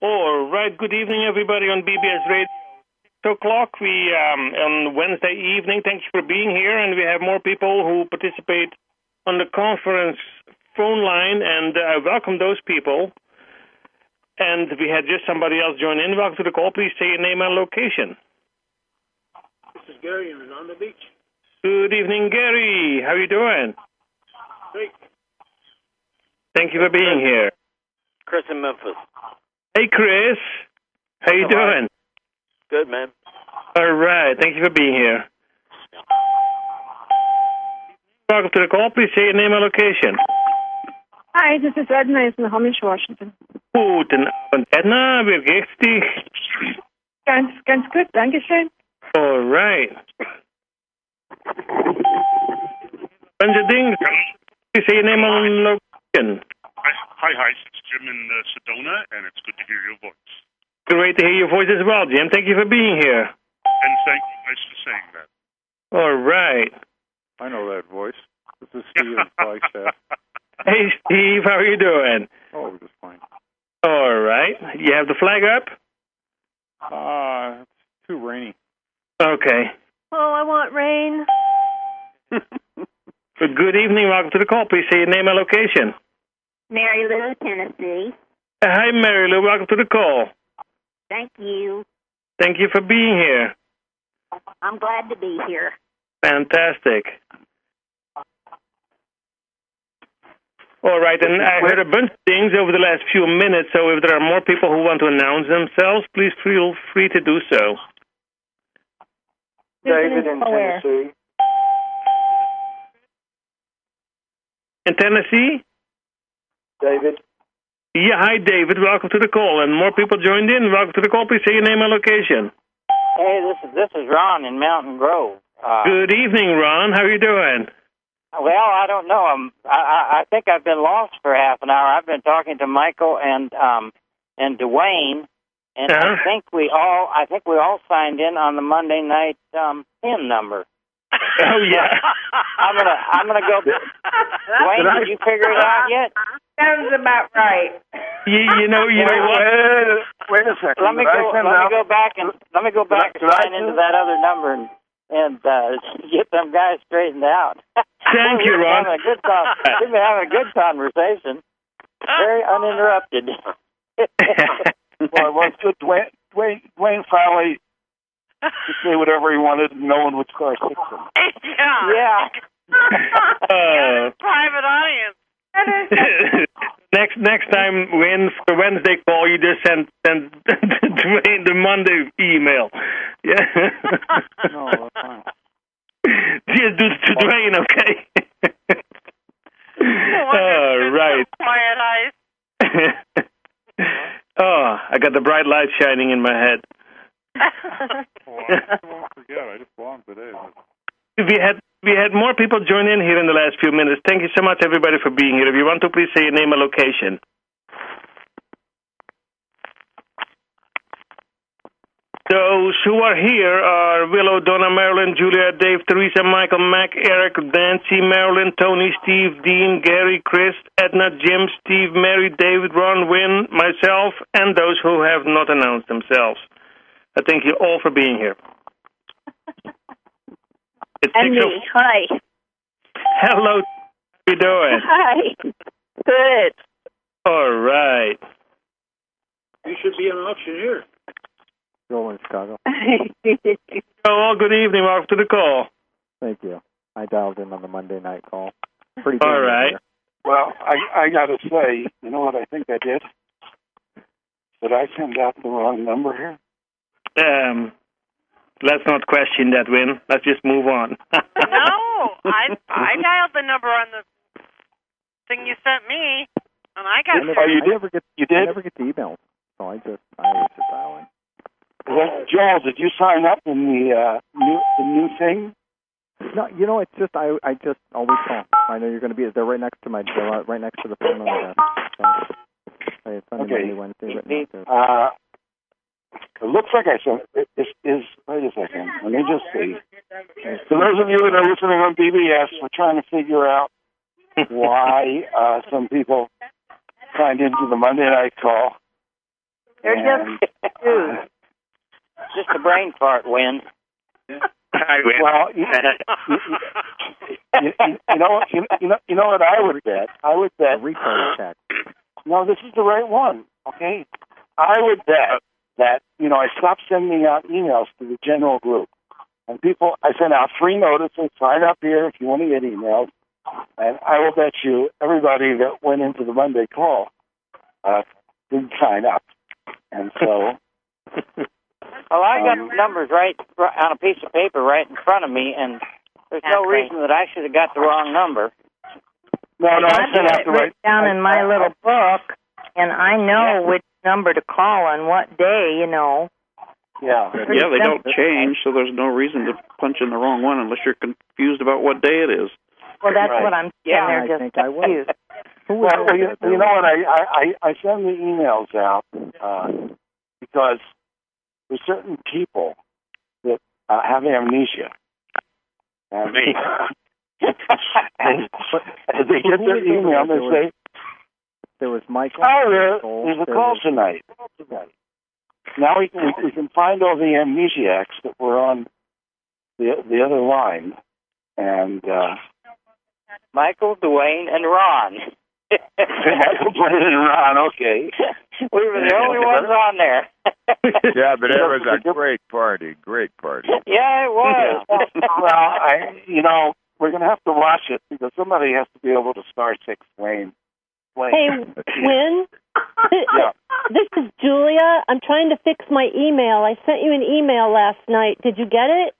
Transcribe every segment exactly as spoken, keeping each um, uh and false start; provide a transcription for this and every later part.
All right. Good evening, everybody on B B S Radio. Six o'clock. We um, on Wednesday evening. Thank you for being here, and we have more people who participate on the conference phone line, and I uh, welcome those people. And we had just somebody else join in. Welcome to the call. Please say your name and location. This is Gary in Redondo Beach. Good evening, Gary. How are you doing? Great. Thank you for being here. Chris in Memphis. Hey, Chris. How you doing? Good, man. All right. Thank you for being here. Welcome to the call. Please say your name and location. Hi, this is Edna in Snohomish, Washington. Guten Abend, Edna. Wie geht's dich? Ganz, ganz gut. Dankeschön. All right. Bunch of things. Please say your name and location. Hi, hi, hi. It's Jim in uh, Sedona, and it's good to hear your voice. Great to hear your voice as well, Jim. Thank you for being here. And thank you guys for saying that. All right. I know that voice. This is Steve in Flagstaff. Hey, Steve. How are you doing? Oh, just fine. All right. You have the flag up? Uh, it's too rainy. Okay. Oh, I want rain. But good evening. Welcome to the call. Please say your name and location. Mary Lou, Tennessee. Uh, hi, Mary Lou. Welcome to the call. Thank you. Thank you for being here. I'm glad to be here. Fantastic. All right, and I heard a bunch of things over the last few minutes, so if there are more people who want to announce themselves, please feel free to do so. David in Tennessee. In Tennessee? David. Yeah, hi, David. Welcome to the call. And more people joined in. Welcome to the call. Please say your name and location. Hey, this is this is Ron in Mountain Grove. Uh, Good evening, Ron. How are you doing? Well, I don't know. I'm, I I think I've been lost for half an hour. I've been talking to Michael and um and Dwayne, and uh-huh. I think we all I think we all signed in on the Monday night um PIN number. Oh yeah. I'm gonna I'm gonna go. Dwayne, did, did you figure it out yet? Sounds about right. You, you know, you know what? Wait, wait a second. Let me Did go. Let out? me go back and let me go back Did and I- sign into that other number and and uh, get them guys straightened out. Thank you, We've been Ron. having a good con- We've been having a good conversation, very uninterrupted. Well, it was good. Dwayne, Dwayne, Dwayne finally could say whatever he wanted, and no one would score six him. Yeah. Yeah. Uh, Private audience. next next time, when for Wednesday call, you just send send Dwayne the Monday email. Yeah. No, that's fine. Just do it to Dwayne, okay? No All right. So quiet eyes. Oh, I got the bright light shining in my head. Well, I won't forget. I just belong today. We had we had more people join in here in the last few minutes. Thank you so much, everybody, for being here. If you want to, please say your name and location. Those who are here are Willow, Donna, Marilyn, Julia, Dave, Teresa, Michael, Mac, Eric, Nancy, Marilyn, Tony, Steve, Dean, Gary, Chris, Edna, Jim, Steve, Mary, David, Ron, Wynn, myself, and those who have not announced themselves. I thank you all for being here. It's And six me. Hi. Hello. How you doing? Hi. Good. All right. You should be an auctioneer. Joel in Chicago. Oh, all good evening. Welcome to the call. Thank you. I dialed in on the Monday night call. Pretty All good right. here. Well, I I got to say, you know what I think I did? Did I send out the wrong number here? Um, let's not question that, Win. Let's just move on. No, I I dialed the number on the thing you sent me, and I got I never, Oh, you I did? never get, You I did? never get the emails, so I just I always just dial in. Well, Joel, did you sign up in the uh, new the new thing? No, you know, it's just I I just always call. I know you're going to be. They're right next to my. They're right next to the phone on the desk. So it's Sunday, Okay. Monday, Wednesday, written out there. Uh, it looks like I sent it. Is, is wait a second. Let me just see. For those of you that are listening on B B S, we're trying to figure out why uh, some people signed into the Monday night call They're And, just two. Just a brain fart, Win. Well, you, you, you, you, you know, you, you know, you know what I would bet? I would bet. Retard attack. No, this is the right one. Okay, I would bet that you know I stopped sending out emails to the general group, and people. I sent out free notices. Sign up here if you want to get emails, and I will bet you everybody that went into the Monday call uh, didn't sign up, and so. Well, I got Um, the numbers right on a piece of paper right in front of me, and there's no That's right. reason that I should have got the wrong number. No, no, I I've sent got out it the right. written down in my little book, and I know Yeah. which number to call on what day, you know. Yeah. Yeah, they don't change, so there's no reason to punch in the wrong one unless you're confused about what day it is. Well, that's Right. what I'm saying. Yeah, They're I just think I will. confused. Who was Well, well, you, that? you know what? I, I, I send the emails out uh, because there's certain people that uh, have amnesia. And, Me. and, and they get their email and they say, There was Michael. oh, there, Nicole, there's a there call was- tonight. Now we, we, we can find all the amnesiacs that were on the the other line. And uh, Michael, Dwayne, and Ron. Michael, Brandon, and Ron, okay. We were the only ones on there. Yeah, but it was a great party, great party. Yeah, it was. Well, I, you know, we're going to have to watch it because somebody has to be able to star six Wayne. Wayne. Hey, Win? Yeah. This is Julia. I'm trying to fix my email. I sent you an email last night. Did you get it?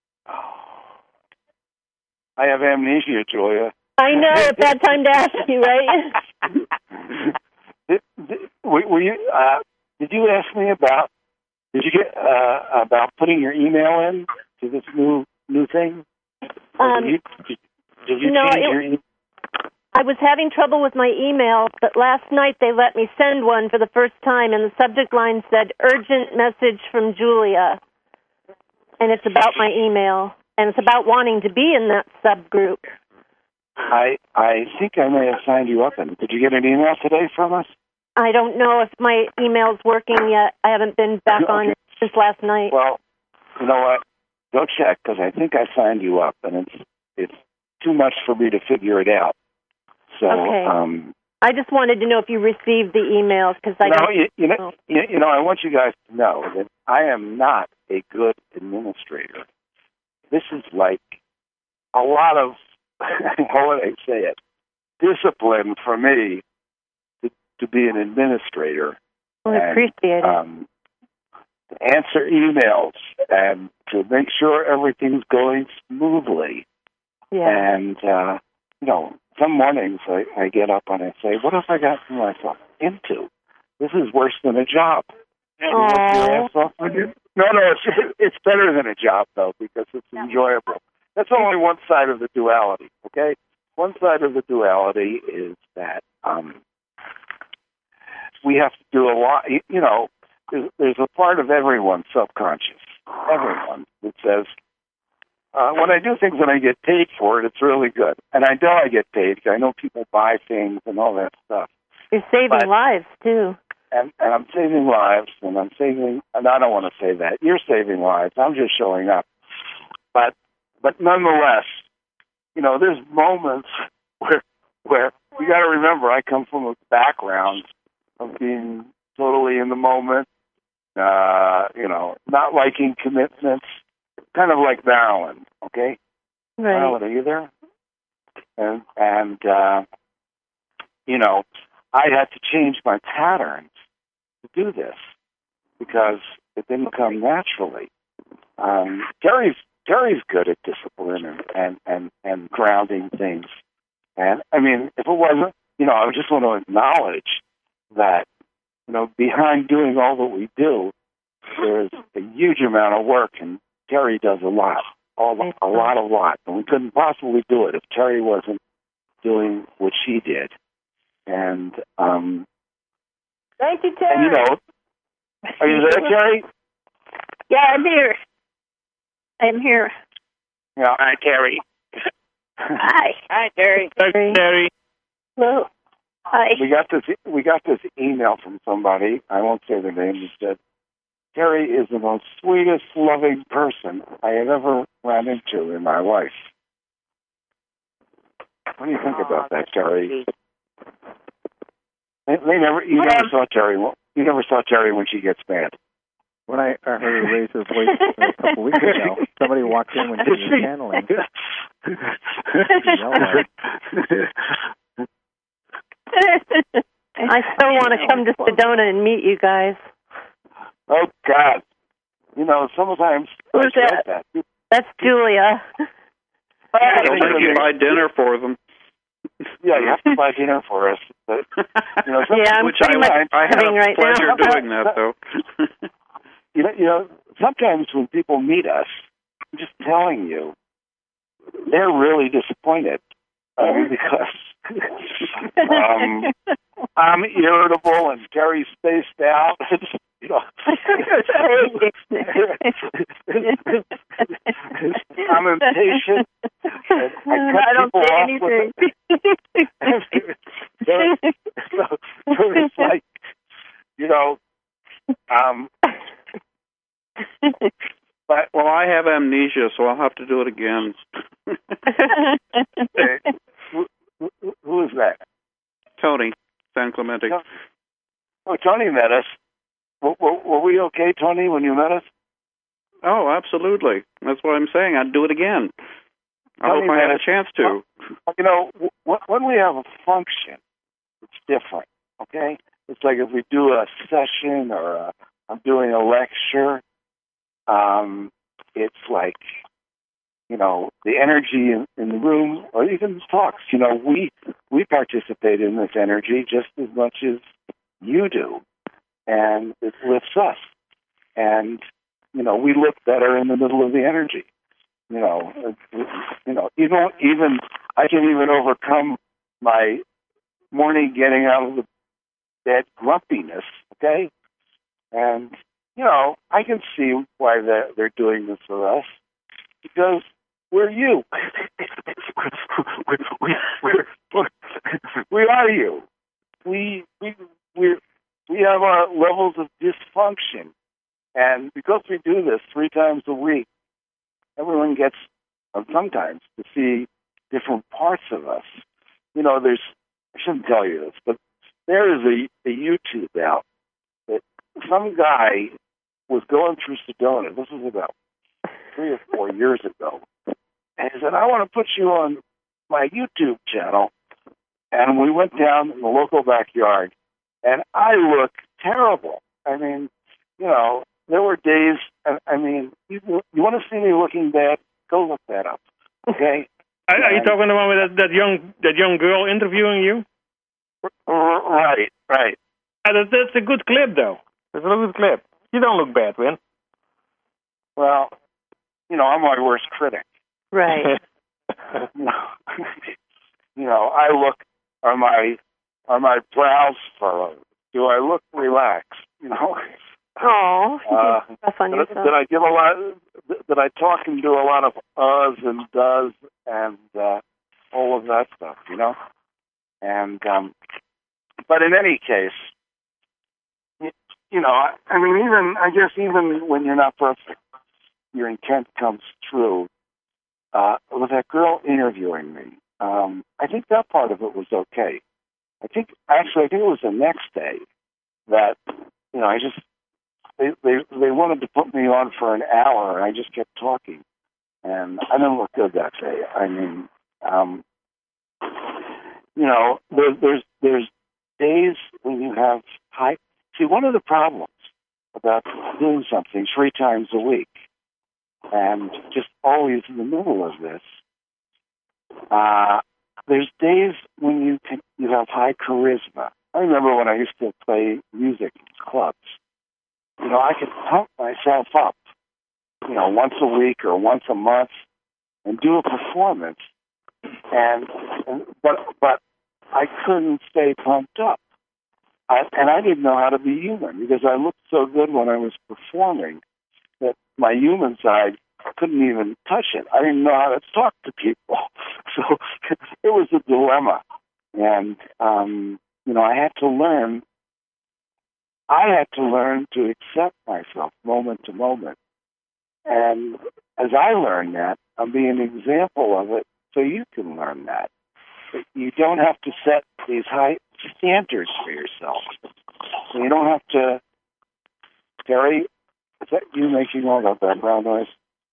I have amnesia, Julia. I know. Bad time to ask you, right? did, did, were, were you, uh, did you ask me about, did you get, uh, about putting your email in to this new, new thing? Um, did you, did, did you no, change it- your email? I was having trouble with my email, but last night they let me send one for the first time, and the subject line said, urgent message from Julia. And it's about my email, and it's about wanting to be in that subgroup. I, I think I may have signed you up in. Did you get an email today from us? I don't know if my email's working yet. I haven't been back Okay. on since last night. Well, you know what? Go check, because I think I signed you up, and it's it's too much for me to figure it out. So, Okay. um, I just wanted to know if you received the emails, because I no, don't you, you know, you, you know, I want you guys to know that I am not a good administrator. This is like a lot of, how would I say it, discipline for me to, to be an administrator. I and, appreciate it. Um, to answer emails and to make sure everything's going smoothly. Yeah. And, uh, you know, some mornings I, I get up and I say, what have I gotten myself into? This is worse than a job. And you work your ass off when you- No, no, it's, it's better than a job, though, because it's enjoyable. That's only one side of the duality, okay? One side of the duality is that um, we have to do a lot, you you know, there's, there's a part of everyone's subconscious, everyone, that says, uh, when I do things and I get paid for it, it's really good. And I know I get paid because I know people buy things and all that stuff. You're saving but- lives, too. And, and I'm saving lives, and I'm saving, and I don't want to say that. You're saving lives. I'm just showing up. But, but nonetheless, you know, there's moments where, where you got to remember, I come from a background of being totally in the moment, uh, you know, not liking commitments, kind of like Marilyn, okay? Right. Marilyn, are you there? And, and uh, you know, I had to change my patterns to do this because it didn't come naturally. Um, Terry's Terry's good at discipline and, and, and, and grounding things. And, I mean, if it wasn't, you know, I just want to acknowledge that, you know, behind doing all that we do, there's a huge amount of work, and Terry does a lot, all, a lot, a lot. And we couldn't possibly do it if Terry wasn't doing what she did. And, um, Thank you, Terry. and, you know, are you there, Terry? Yeah, I'm here. I'm here. Yeah. Hi, Terry. Hi. Hi, Terry. Terry. Hello. Hi. We got this. We got this email from somebody. I won't say their name. It said, "Terry is the most sweetest, loving person I have ever ran into in my life." What do you think Oh, about that, that's Terry? sweet. They, they never. You never saw Terry. You never saw Terry when she gets mad. When I heard her raise her voice a couple weeks ago, somebody walked in when she was channeling. I still want to come to Sedona and meet you guys. Oh God! You know, sometimes Who's I that? dread that. That's Julia. They'll make you buy dinner for them. Yeah, you have to buy dinner for us. But, you know, yeah, I'm which pretty I, much I have having right pleasure now. doing that, though. you know, you know, sometimes when people meet us, I'm just telling you, they're really disappointed um, because um, I'm irritable and Terry's spaced out. You know, I'm impatient. I cut I don't people say off anything. With so, so, so it's like, you know, um, but well, I have amnesia, so I'll have to do it again. uh, who, who, who is that? Tony, San Clemente. Oh, Tony met us. Were, were, were we okay, Tony, when you met us? Oh, absolutely. That's what I'm saying. I'd do it again. I Tony hope I have us. a chance to. You know, w- when we have a function, it's different, okay? It's like if we do a session or a, I'm doing a lecture, um, it's like, you know, the energy in, in the room, or even talks, you know, we, we participate in this energy just as much as you do. And it lifts us. And, you know, we look better in the middle of the energy. You know, you know, even, even I can even overcome my morning getting out of the bed grumpiness, okay? And, you know, I can see why they're, they're doing this for us, because we're you. we, we, we're, we are you. We, we, we're, we have our levels of dysfunction. And because we do this three times a week, everyone gets, or sometimes, to see different parts of us. You know, there's, I shouldn't tell you this, but there is a, a YouTube out that some guy was going through Sedona. This was about three or four years ago. And he said, I want to put you on my YouTube channel. And we went down in the local backyard, and I look terrible. I mean, you know, there were days, I mean, you, you want to see me looking bad? Go look that up, okay? Are, are you talking about that, that young that young girl interviewing you? Right, right. Uh, that, that's a good clip, though. That's a good clip. You don't look bad, Win. Well, you know, I'm my worst critic. Right. you know, you know, I look, are my are my brows furrowed? Do I look relaxed? You know. Oh, uh, stuff on did, yourself. did I give a lot? Did I talk and do a lot of uhs and does and uh, all of that stuff? You know. And um, but in any case, you, you know, I, I mean, even I guess even when you're not perfect, your intent comes true. Uh, with that girl interviewing me, um, I think that part of it was okay. I think actually, I think it was the next day that you know I just they they they wanted to put me on for an hour, and I just kept talking, and I didn't look good that day. I mean, um, you know, there, there's there's days when you have high. See, one of the problems about doing something three times a week and just always in the middle of this, uh, there's days when you can, you have high charisma. I remember when I used to play music in clubs. You know, I could pump myself up, you know, once a week or once a month, and do a performance, and, and but but I couldn't stay pumped up, I, and I didn't know how to be human because I looked so good when I was performing that my human side couldn't even touch it. I didn't know how to talk to people, so it was a dilemma. And um, you know, I had to learn, I had to learn to accept myself moment to moment. And as I learn that, I'm being an example of it so you can learn that. You don't have to set these high standards for yourself. You don't have to, Terry, is that you making all that background noise?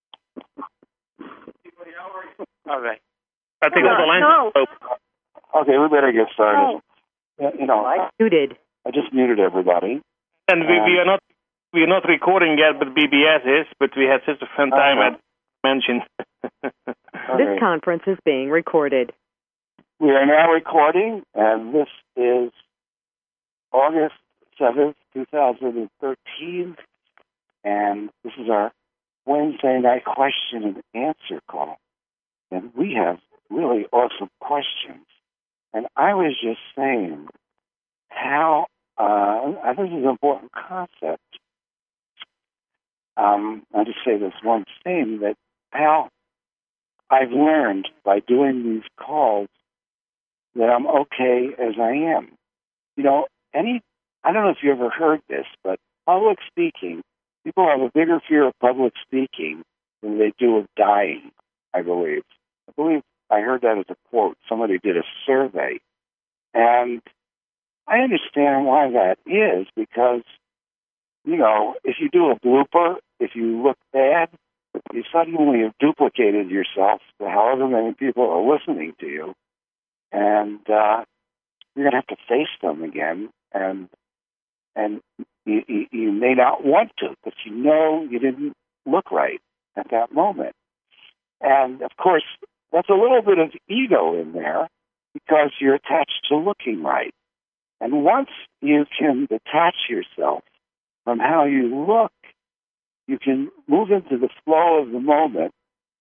Okay. I think all the lines No. are open. Okay, we better get started. Oh. Yeah, you know, I, Muted. I just muted everybody. And we, we are not we are not recording yet, but B B S is. But we had such a fun time Okay. at mentioned. Okay. This conference is being recorded. We are now recording, and this is August seventh, twenty thirteen, and this is our Wednesday night question and answer call. And we have really awesome questions. And I was just saying how, uh, I think this is an important concept. Um, I'll just say this one thing, that how I've learned by doing these calls that I'm okay as I am. You know, any, I don't know if you ever heard this, but public speaking, people have a bigger fear of public speaking than they do of dying, I believe. I believe I heard that as a quote. Somebody did a survey. And I understand why that is, because, you know, if you do a blooper, if you look bad, you suddenly have duplicated yourself to however many people are listening to you. And uh, you're going to have to face them again. And and you, you, you may not want to, but you know you didn't look right at that moment. And, of course, that's a little bit of ego in there because you're attached to looking right. And once you can detach yourself from how you look, you can move into the flow of the moment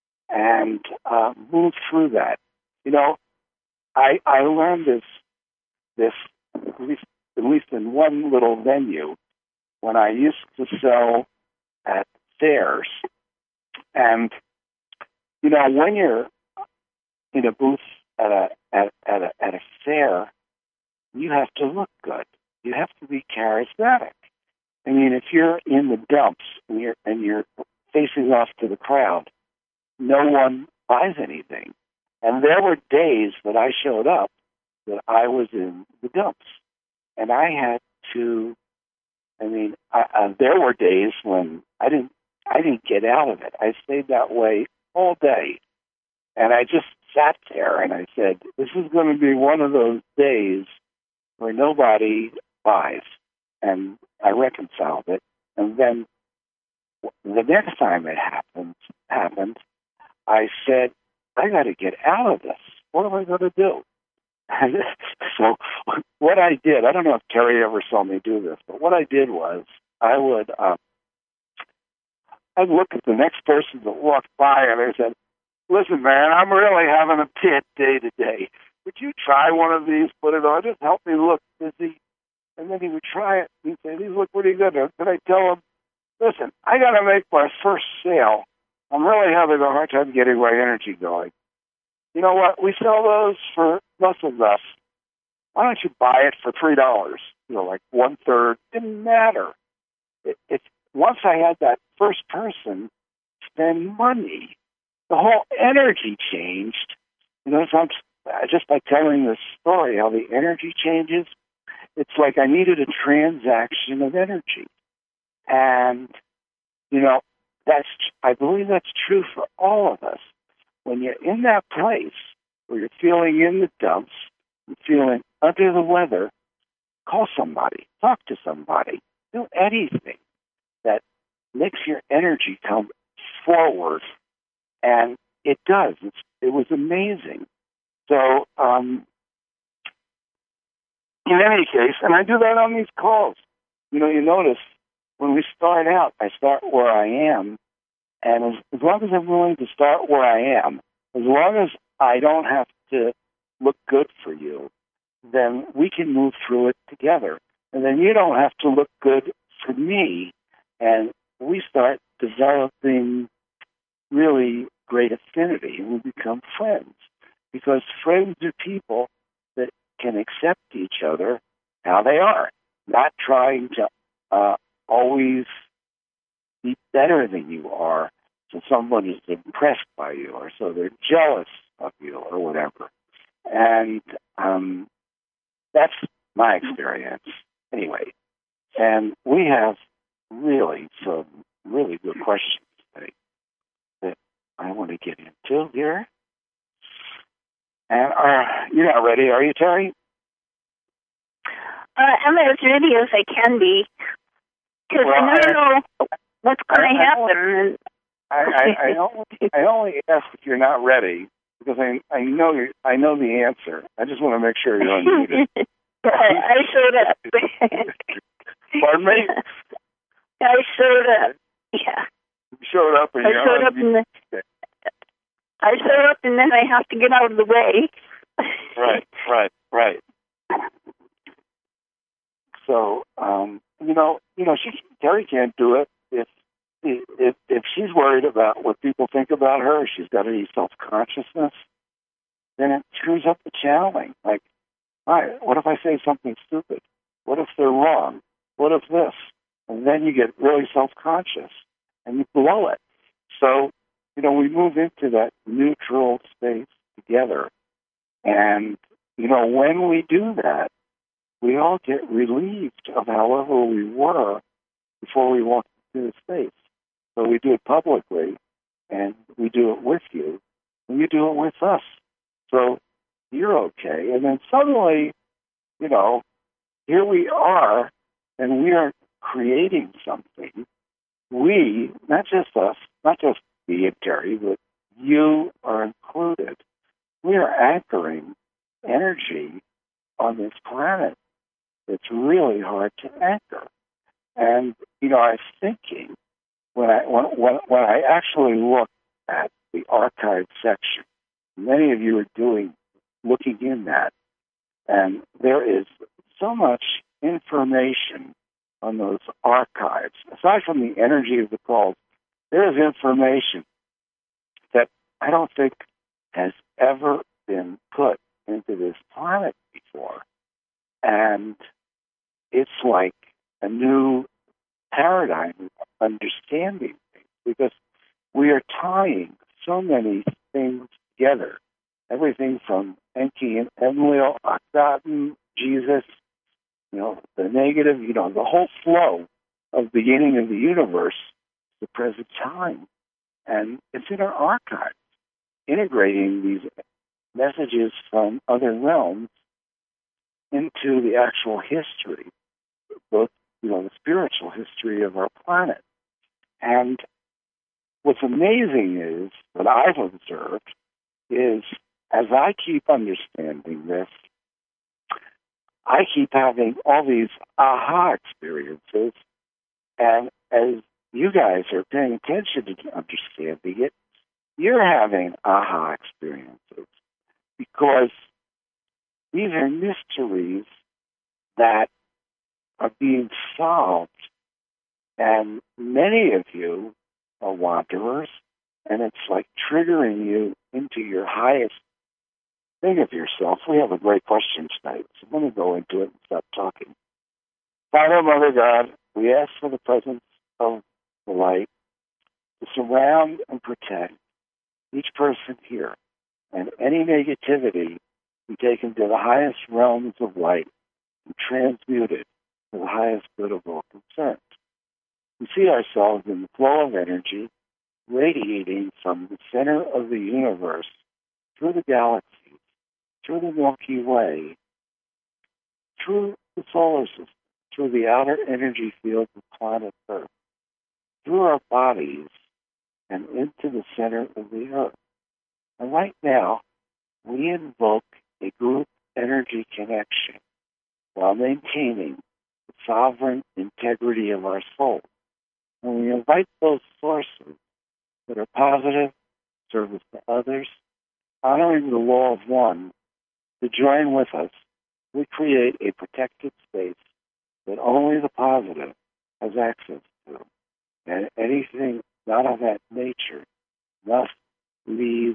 and uh, move through that. You know, I I learned this this at least, at least in one little venue when I used to sell at fairs. And you know, when you're in a booth at a at, at a at a fair, you have to look good. You have to be charismatic. I mean, if you're in the dumps and you're and you're facing off to the crowd, no one buys anything. And there were days that I showed up that I was in the dumps, and I had to. I mean, I, uh, there were days when I didn't. I didn't get out of it. I stayed that way all day, and I just sat there and I said, "This is going to be one of those days where nobody buys." And I reconciled it, and then the next time it happened, happened, I said, I got to get out of this. What am I going to do? So what I did, I don't know if Terry ever saw me do this, but what I did was I would um, I'd look at the next person that walked by and I said, listen, man, I'm really having a pit day today. Would you try one of these, put it on, just help me look busy? And then he would try it. He'd say, these look pretty good. And then I'd tell him, listen, I got to make my first sale. I'm really having a hard time getting my energy going. You know what? We sell those for less and less. Why don't you buy it for three dollars? You know, like one third. Didn't matter. It, it, once I had that first person spend money, the whole energy changed. You know, so I'm, just by telling this story, how the energy changes, it's like I needed a transaction of energy. And, you know, that's, I believe that's true for all of us. When you're in that place where you're feeling in the dumps, you're feeling under the weather, call somebody, talk to somebody, do anything that makes your energy come forward. And it does. It's, it was amazing. So, um, in any case, and I do that on these calls. You know, you notice when we start out, I start where I am. And as, as long as I'm willing to start where I am, as long as I don't have to look good for you, then we can move through it together. And then you don't have to look good for me. And we start developing really great affinity, and we become friends. Because friends are people that can accept each other how they are, not trying to uh, always be better than you are, so someone is impressed by you, or so they're jealous of you, or whatever. And um, that's my experience, anyway. And we have really some really good questions today that I want to get into here. And uh, you're not ready, are you, Terry? Uh, I'm as ready as I can be, because well, I never I, know what's going to happen. I, I, I, only, I only ask if you're not ready, because I I know you I know the answer. I just want to make sure you're unmuted. I showed up. Pardon me? I showed up. Yeah. You showed up and I you're showed up and the, I showed up and then I have to get out of the way. Right, right, right. So, um, you know, you know, she Terry can't do it if if if she's worried about what people think about her. If she's got any self consciousness, then it screws up the channeling. Like, all right, what if I say something stupid? What if they're wrong? What if this? And then you get really self conscious and you blow it. So, you know, we move into that neutral space together, and you know, when we do that, we all get relieved of however we were before we walk into the space. So we do it publicly, and we do it with you, and you do it with us. So you're okay. And then suddenly, you know, here we are, and we are creating something. We, not just us, not just me and Terry, but you are included. We are anchoring energy on this planet. It's really hard to anchor. And, you know, I was thinking, when I when, when, when I actually looked at the archive section, many of you are doing, looking in that, and there is so much information on those archives. Aside from the energy of the calls, there is information that I don't think has ever been put into this planet before. And it's like a new paradigm of understanding things, because we are tying so many things together. Everything from Enki and Enlil, Akhenaten, Jesus, you know, the negative, you know, the whole flow of the beginning of the universe, the present time. And it's in our archives, integrating these messages from other realms into the actual history, both, you know, the spiritual history of our planet. And what's amazing is, what I've observed, is as I keep understanding this, I keep having all these aha experiences, and as you guys are paying attention to understanding it, you're having aha experiences, because these are mysteries that are being solved, and many of you are wanderers, and it's like triggering you into your highest thing of yourself. We have a great question tonight, so I'm going to go into it and stop talking. Father, Mother God, we ask for the presence of the light to surround and protect each person here, and any negativity be taken to the highest realms of light and transmuted to the highest good of all concerned. We see ourselves in the flow of energy radiating from the center of the universe through the galaxies, through the Milky Way, through the solar system, through the outer energy field of planet Earth, through our bodies, and into the center of the Earth. And right now, we invoke a group energy connection while maintaining the sovereign integrity of our soul. And we invite those sources that are positive, service to others, honoring the law of one, to join with us. We create a protected space that only the positive has access to. And anything not of that nature must leave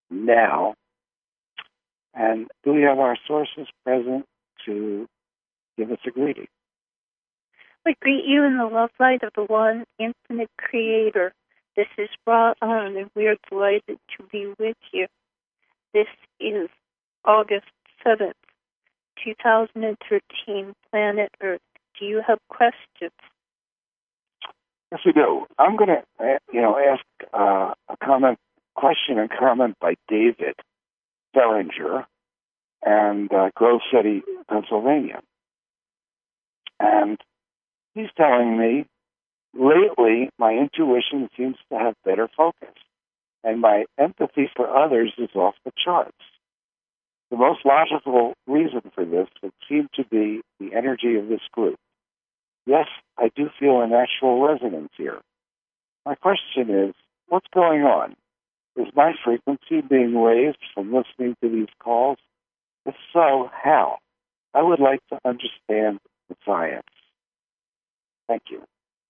now. And do we have our sources present to give us a greeting. We greet you in the love light of the one infinite creator. This is brought on, and we are delighted to be with you. This is August seventh, two thousand thirteen, Planet Earth. Do you have questions? Yes, we do. I'm going to, you know, ask uh, a comment, question and comment by David Bellinger and uh, Grove City, Pennsylvania. And he's telling me, lately, my intuition seems to have better focus, and my empathy for others is off the charts. The most logical reason for this would seem to be the energy of this group. Yes, I do feel a natural resonance here. My question is, what's going on? Is my frequency being raised from listening to these calls? If so, how? I would like to understand the science. Thank you.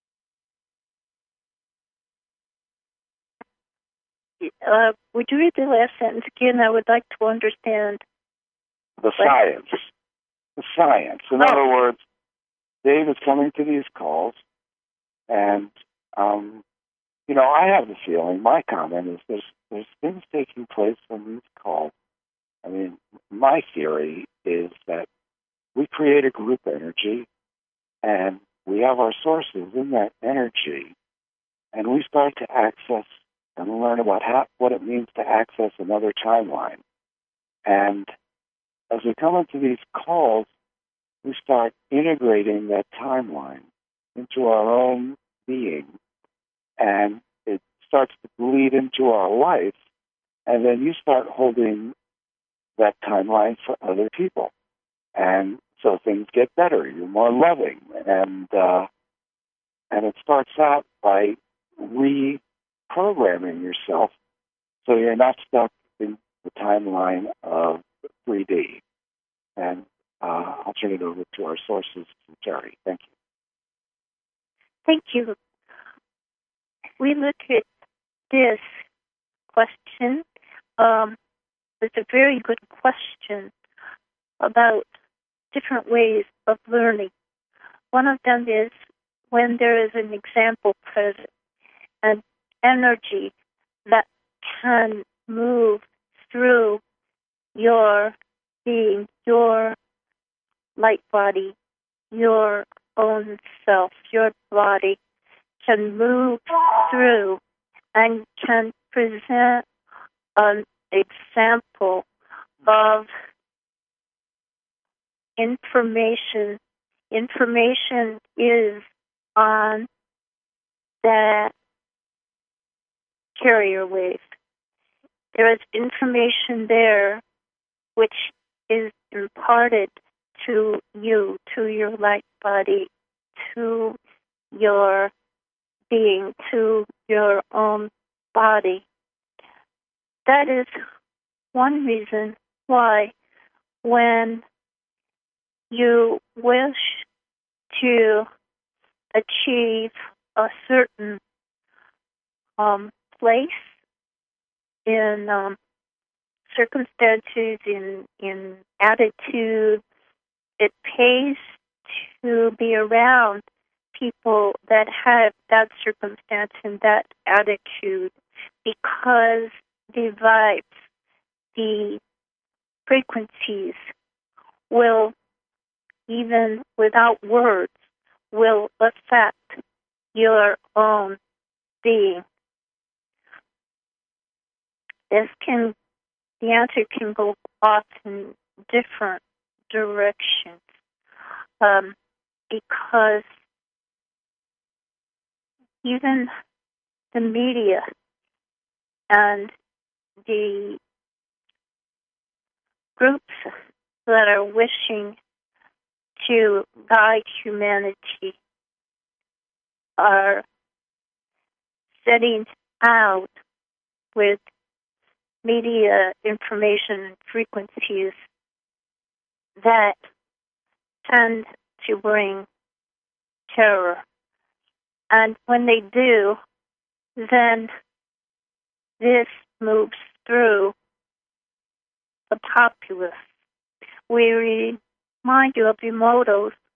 Uh, would you read the last sentence again? I would like to understand. The science. The science. In oh. other words, Dave is coming to these calls, and, um, you know, I have the feeling, my comment is there's, there's things taking place on these calls. I mean, my theory is that we create a group energy, and we have our sources in that energy, and we start to access and learn about how, what it means to access another timeline. And as we come into these calls, we start integrating that timeline into our own being, and it starts to bleed into our life, and then you start holding that timeline for other people. And so things get better. You're more loving, and uh, and it starts out by reprogramming yourself so you're not stuck in the timeline of three D. And uh, I'll turn it over to our sources, Terry. Thank you. Thank you. We look at this question. Um, it's a very good question about different ways of learning. One of them is when there is an example present, an energy that can move through your being, your light body, your own self, your body can move through and can present an example of information. Information is on that carrier wave. There is information there which is imparted to you, to your light body, to your being, to your own body. That is one reason why when you wish to achieve a certain um, place in um, circumstances, in, in attitude, it pays to be around people that have that circumstance and that attitude, because the vibes, the frequencies will, even without words, will affect your own being. This can, the answer can go off in different directions, um, because even the media and the groups that are wishing to guide humanity are setting out with media information and frequencies that tend to bring terror. And when they do, then this moves through the populace. We remind you of Emoto's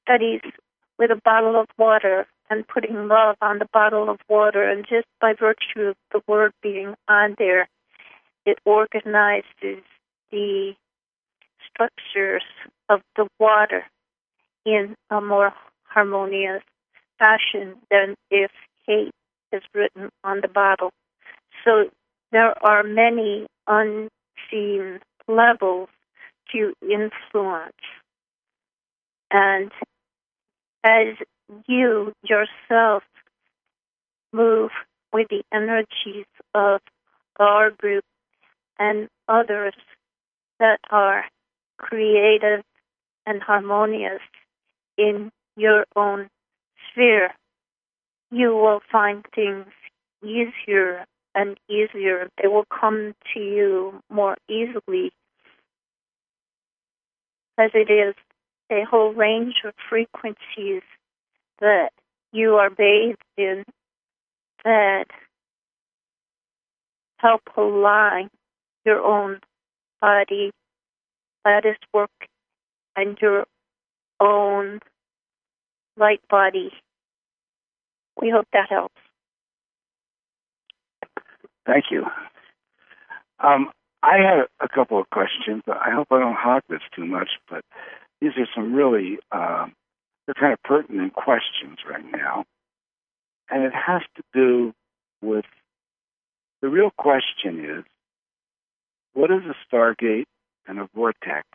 studies with a bottle of water and putting love on the bottle of water, and just by virtue of the word being on there, it organizes the structures of the water in a more harmonious fashion than if hate is written on the bottle. So there are many unseen levels to influence. And as you yourself move with the energies of our group and others that are creative and harmonious in your own sphere, you will find things easier and easier. They will come to you more easily, as it is a whole range of frequencies that you are bathed in that help align your own body, lattice work, and your own light body. We hope that helps. Thank you. Um, I had a couple of questions. I hope I don't hog this too much, but these are some really, uh, they're kind of pertinent questions right now. And it has to do with, the real question is, what is a stargate and a vortex?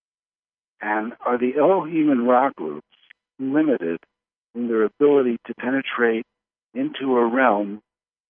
And are the Elohim and Ra groups limited in their ability to penetrate into a realm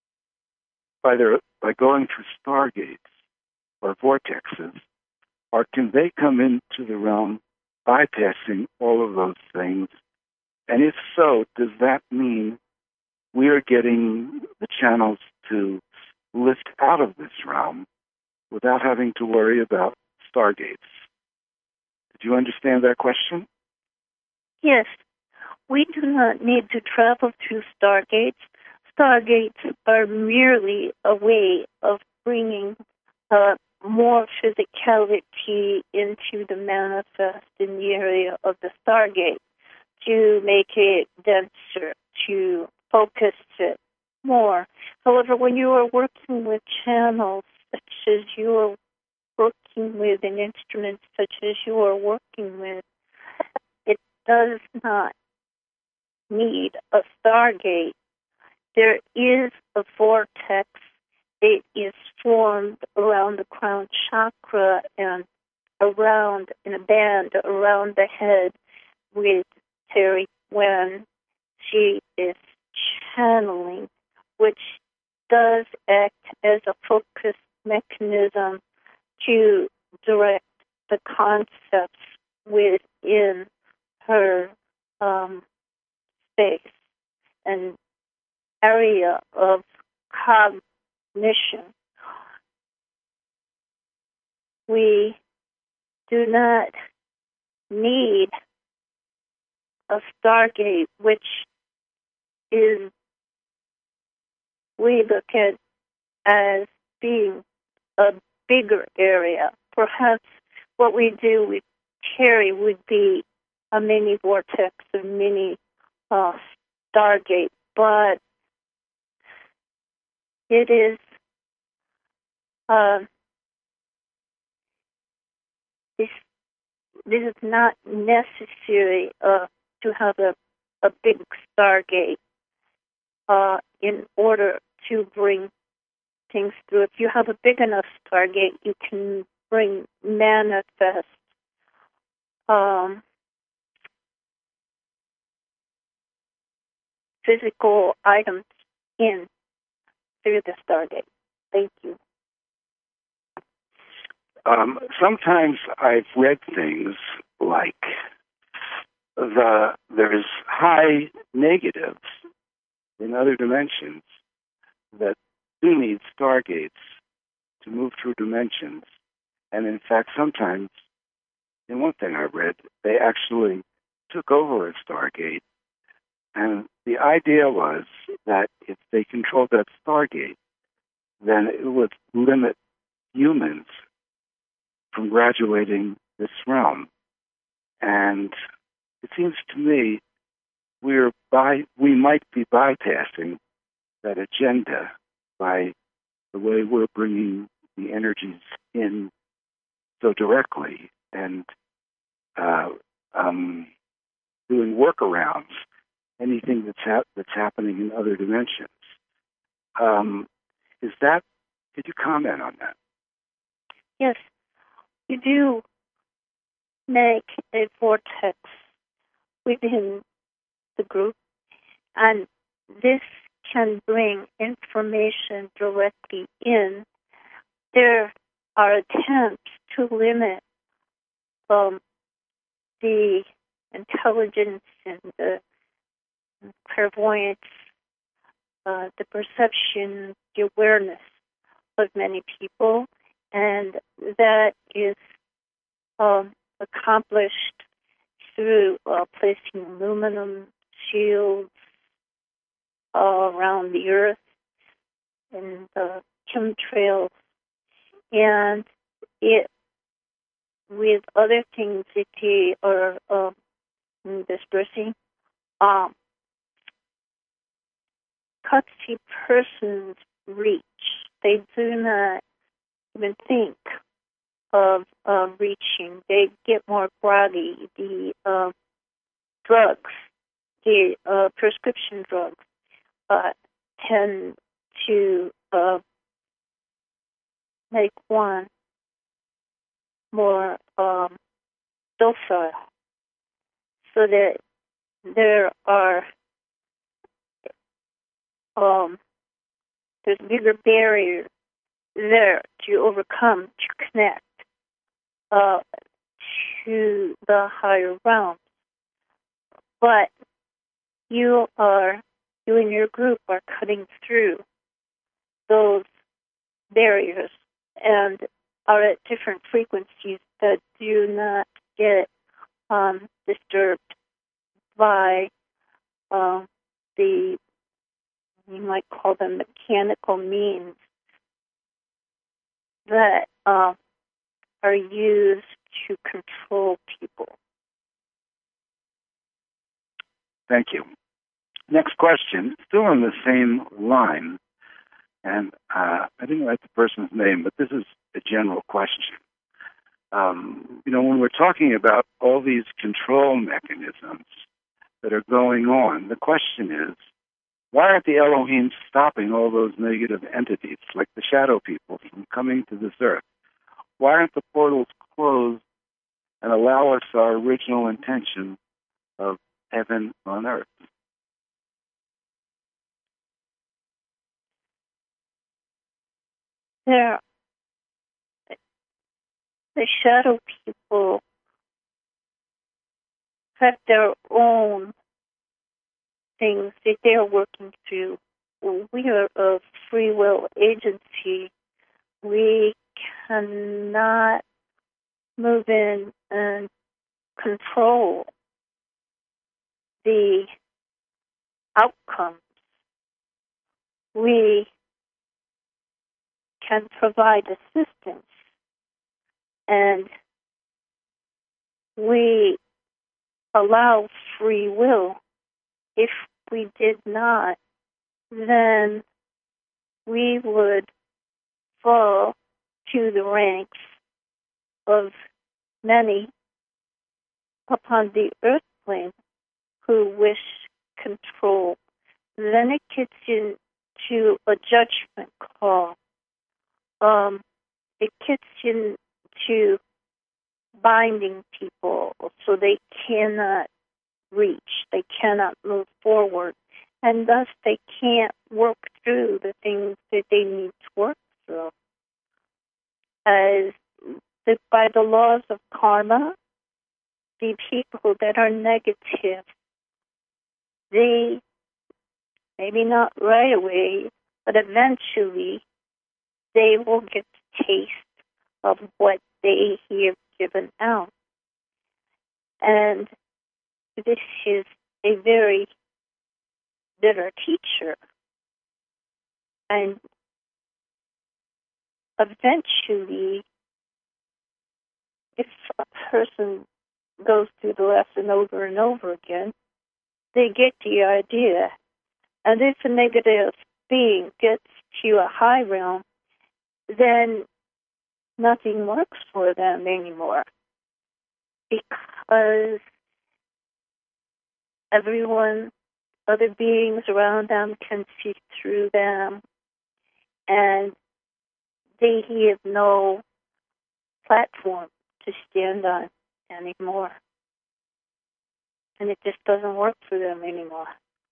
by their by going through stargates or vortexes, or can they come into the realm bypassing all of those things? And if so, does that mean we are getting the channels to lift out of this realm without having to worry about stargates? Did you understand that question? Yes. We do not need to travel through stargates. Stargates are merely a way of bringing uh, more physicality into the manifest in the area of the stargate, to make it denser, to focus it more. However, when you are working with channels such as you are working with and instruments such as you are working with, it does not need a stargate. There is a vortex. It is formed around the crown chakra and around, in a band around the head with Terry when she is channeling, which does act as a focus mechanism to direct the concepts within her um, space and area of cognition. We do not need a stargate, which is, we look at as being a bigger area. Perhaps what we do with Terry would be a mini vortex, a mini uh, stargate, but it is uh, this, this is not necessary uh, to have a, a big stargate uh, in order to bring things through. If you have a big enough stargate, you can bring manifest um, physical items in through the stargate. Thank you. Um, sometimes I've read things like the there's high negatives in other dimensions that do need stargates to move through dimensions. And in fact, sometimes, in one thing I read, they actually took over a stargate. And the idea was that if they controlled that stargate, then it would limit humans from graduating this realm. And it seems to me we're by we might be bypassing that agenda by the way we're bringing the energies in so directly and uh, um, doing workarounds, anything that's hap- that's happening in other dimensions. Um, is that? Could you comment on that? Yes, you do make a vortex within the group, and this can bring information directly in. There are attempts to limit um, the intelligence and the clairvoyance, uh, the perception, the awareness of many people, and that is um, accomplished through uh, placing aluminum shields uh, around the earth and uh, chemtrails, and it with other things that they are uh, dispersing, um, cuts a person's reach. They do not even think of uh, reaching. They get more groggy. The uh, drugs, the uh, prescription drugs, uh, tend to uh, make one more um, docile, so that there are um, there's bigger barriers there to overcome to connect uh, to the higher realms. But you are, you and your group are cutting through those barriers and are at different frequencies that do not get um, disturbed by uh, the, you might call them mechanical means that uh, are used to control people. Thank you. Next question, still on the same line, and uh, I didn't write the person's name, but this is a general question. Um, you know, when we're talking about all these control mechanisms that are going on, the question is, why aren't the Elohim stopping all those negative entities, like the shadow people, from coming to this earth? Why aren't the portals closed and allow us our original intention of heaven on earth? There, the shadow people have their own things that they're working through. We are a free will agency. We cannot move in and control the outcomes. We can provide assistance, and we allow free will. If we did not, then we would fall to the ranks of many upon the earth plane who wish control. Then it gets into a judgment call. Um, it gets into binding people so they cannot reach, they cannot move forward, and thus they can't work through the things that they need to work through. As the, by the laws of karma, the people that are negative, they, maybe not right away, but eventually they will get the taste of what they have given out. And this is a very bitter teacher. And eventually, if a person goes through the lesson over and over again, they get the idea. And if a negative being gets to a high realm, then nothing works for them anymore. Because everyone, other beings around them can see through them, and they have no platform to stand on anymore. And it just doesn't work for them anymore.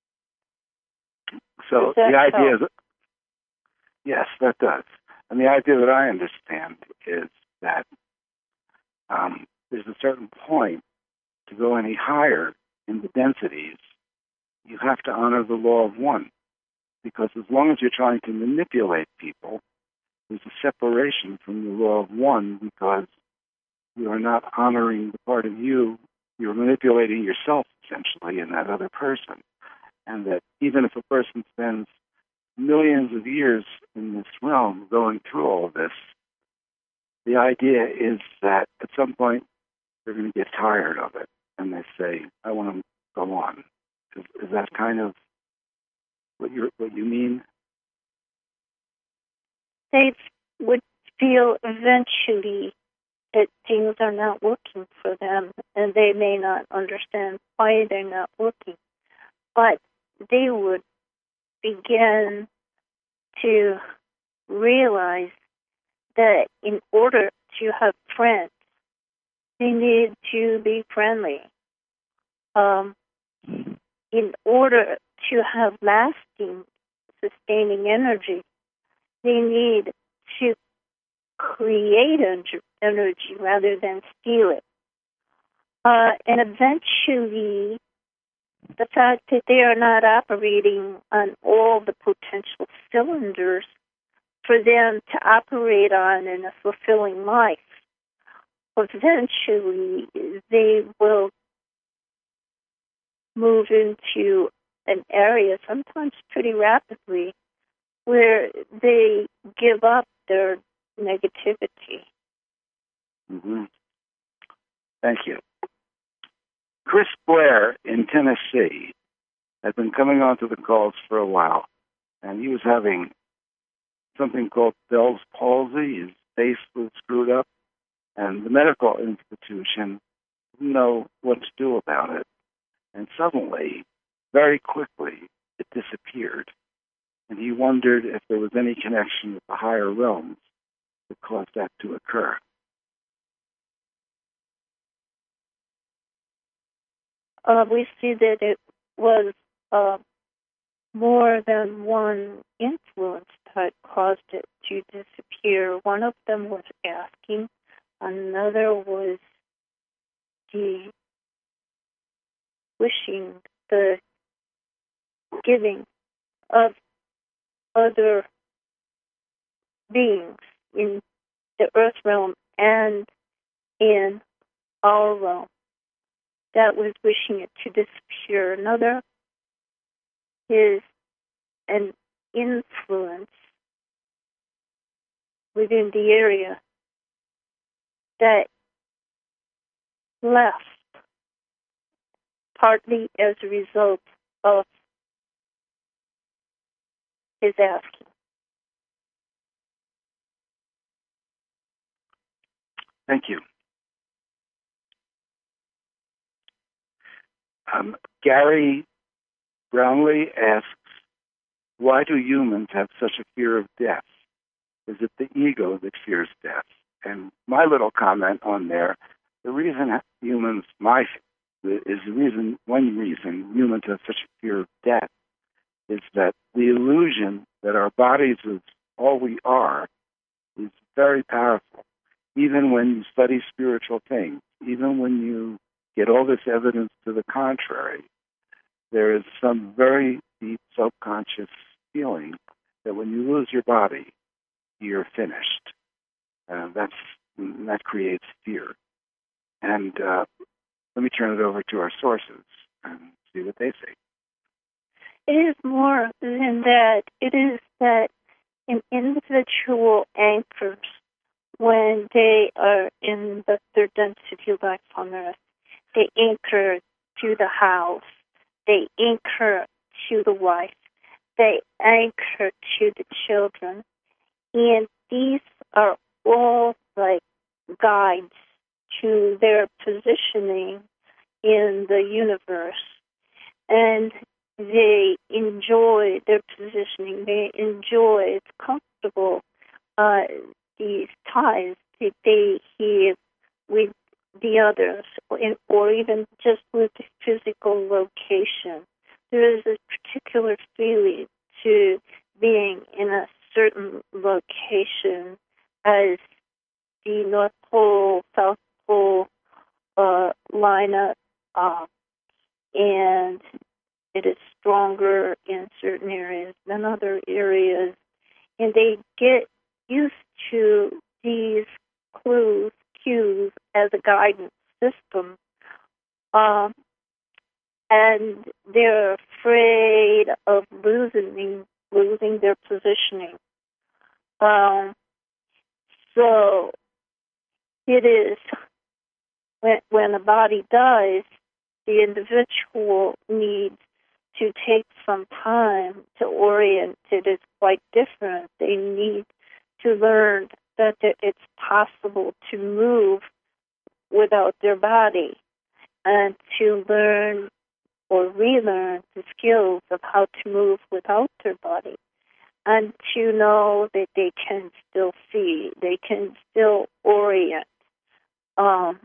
So the idea that, yes, that does. And the idea that I understand is that um, there's a certain point to go any higher in the densities, you have to honor the law of one. Because as long as you're trying to manipulate people, there's a separation from the law of one, because you are not honoring the part of you. You're manipulating yourself, essentially, in that other person. And that even if a person spends millions of years in this realm going through all of this, the idea is that at some point they're going to get tired of it. And they say, I want to go on. Is, is that kind of what you what you mean? They would feel eventually that things are not working for them, and they may not understand why they're not working. But they would begin to realize that in order to have friends, they need to be friendly. Um, in order to have lasting, sustaining energy, they need to create energy rather than steal it. Uh, and eventually, the fact that they are not operating on all the potential cylinders for them to operate on in a fulfilling life, eventually they will move into an area, sometimes pretty rapidly, where they give up their negativity. Mm-hmm. Thank you. Chris Blair in Tennessee had been coming onto the calls for a while, and he was having something called Bell's palsy. His face was screwed up, and the medical institution didn't know what to do about it. And suddenly, very quickly, it disappeared. And he wondered if there was any connection with the higher realms that caused that to occur. Uh, we see that it was uh, more than one influence that caused it to disappear. One of them was asking, another was the wishing, the giving of other beings in the earth realm and in our realm. That was wishing it to disappear. Another is an influence within the area that left partly as a result of his asking. Thank you. Um, Gary Brownlee asks, why do humans have such a fear of death? Is it the ego that fears death? And my little comment on there, the reason humans, my is the reason, one reason humans have such a fear of death is that the illusion that our bodies is all we are is very powerful. Even when you study spiritual things, even when you get all this evidence to the contrary, there is some very deep subconscious feeling that when you lose your body, you're finished. Uh, that's that creates fear. And uh, let me turn it over to our sources and see what they say. It is more than that. It is that an individual anchors when they are in the third density life on Earth. they anchor to the house, they anchor to the wife, they anchor to the children. And these are all like guides to their positioning in the universe. And they enjoy their positioning. They enjoy, it's comfortable, uh, these ties that they have with the others, or, or even just with the physical location. There is a particular feeling to being in a certain location as the North Pole, South Pole uh, line up, uh, and it is stronger in certain areas than other areas. And they get used to these clues, cues as a guidance system. Um, and they're afraid of losing losing their positioning. Um, so it is when when a body dies, the individual needs to take some time to orient. It is quite different. They need to learn that it's possible to move without their body, and to learn or relearn the skills of how to move without their body, and to know that they can still see, they can still orient. Um,